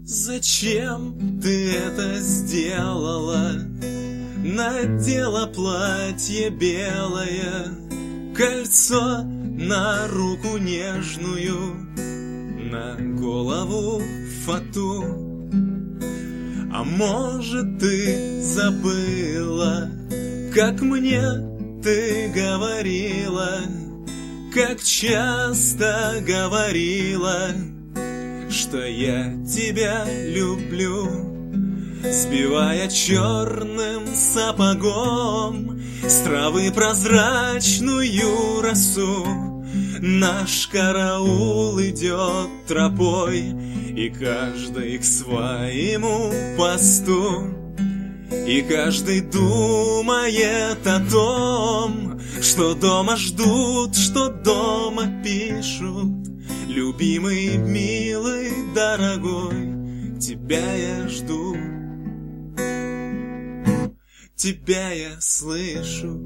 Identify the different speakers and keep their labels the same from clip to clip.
Speaker 1: Зачем ты это сделала? Надела платье белое, кольцо на руку нежную, на голову фату. А может, ты забыла, как мне ты говорила, как часто говорила, что я тебя люблю, сбивая черным сапогом с травы прозрачную росу. Наш караул идет тропой, и каждый к своему посту, и каждый думает о том, что дома ждут, что дома пишут. Любимый, милый, дорогой, тебя я жду, тебя я слышу.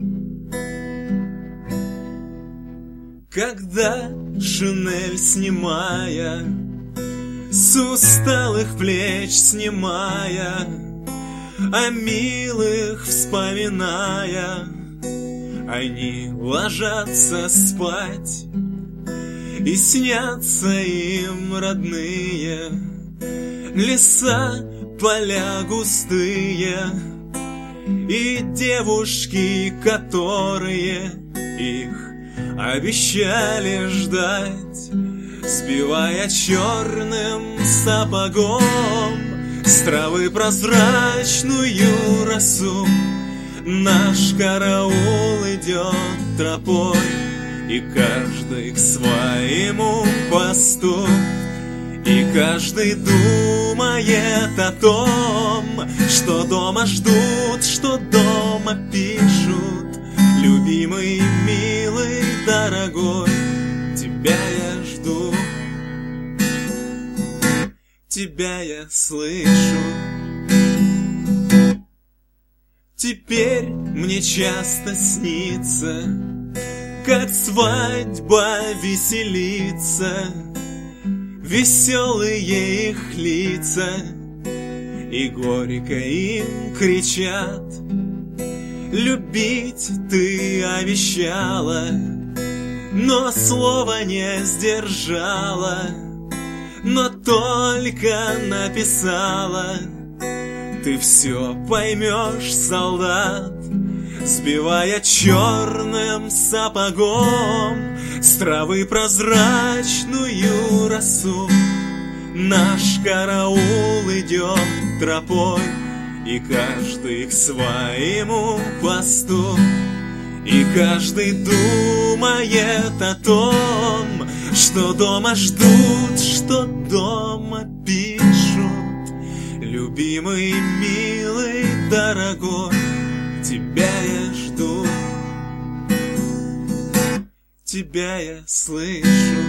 Speaker 1: Когда шинель снимая, с усталых плеч снимая, о милых вспоминая, они ложатся спать, и снятся им родные леса, поля густые, и девушки, которые их обещали ждать, сбивая черным сапогом с травы прозрачную росу. Наш караул идет тропой, и каждый к своему посту, и каждый думает о том, что дома ждут, что дома пишут. Любимый, милый, дорогой, тебя я жду, тебя я слышу. Теперь мне часто снится, как свадьба веселится, веселые их лица, и горько им кричат: любить ты обещала, но слова не сдержала, но только написала. Ты все поймешь, солдат, сбивая черным сапогом с травы прозрачную росу. Наш караул идет тропой, и каждый к своему посту, и каждый думает о том, что дома ждут, что дома пишут. Любимый, милый, дорогой, тебя я жду, тебя я слышу.